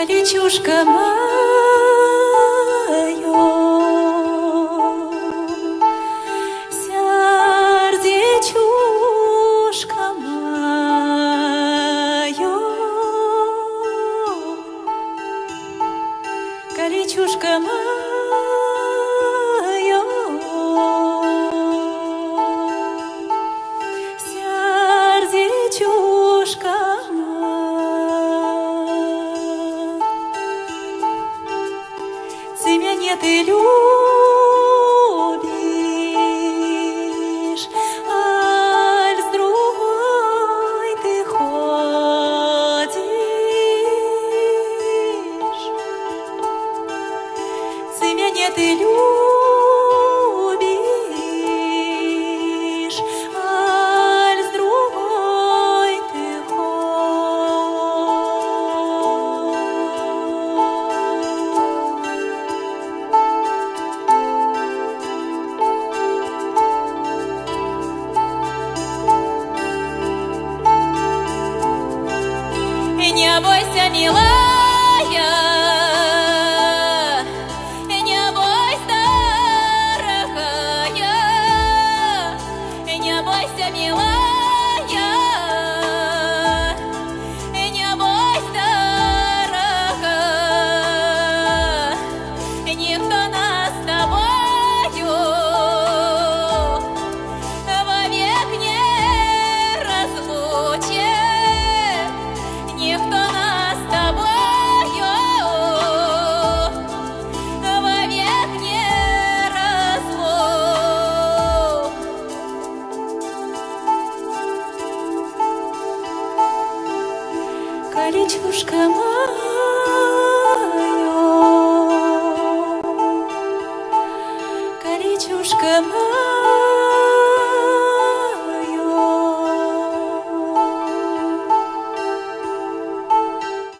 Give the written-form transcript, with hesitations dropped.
Колечушка мое, сердечушка мое, колечушка мое, сердечушка ты меня ты любишь, аль с другой ты ходишь. Ты меня ты любишь, аль с другой ты не бойся, милая, не бойся, дорогая, не бойся, милая, не бойся, дорогая, никто нас с тобою вовек не разлучит. Никто нас с тобою вовек не разлучит. Колечушка мое, колечушка мое.